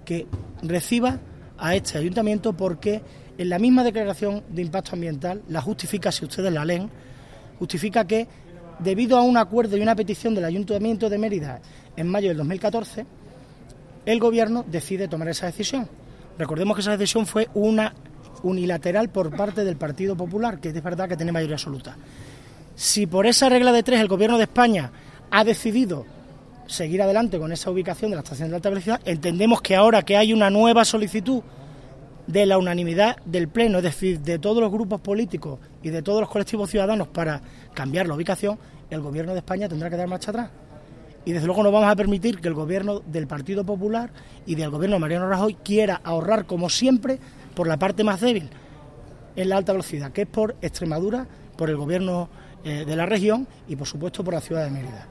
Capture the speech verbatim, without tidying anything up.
que reciba a este ayuntamiento, porque en la misma declaración de impacto ambiental, la justifica, si ustedes la leen, justifica que debido a un acuerdo y una petición del Ayuntamiento de Mérida en mayo del dos mil catorce, el Gobierno decide tomar esa decisión. Recordemos que esa decisión fue una unilateral por parte del Partido Popular, que es verdad que tiene mayoría absoluta. Si por esa regla de tres el Gobierno de España ha decidido seguir adelante con esa ubicación de la estación de alta velocidad, entendemos que ahora que hay una nueva solicitud de la unanimidad del Pleno, es decir, de todos los grupos políticos y de todos los colectivos ciudadanos para cambiar la ubicación, el Gobierno de España tendrá que dar marcha atrás. Y desde luego no vamos a permitir que el Gobierno del Partido Popular y del Gobierno de Mariano Rajoy quiera ahorrar, como siempre, por la parte más débil en la alta velocidad, que es por Extremadura, por el Gobierno eh, de la región y, por supuesto, por la ciudad de Mérida.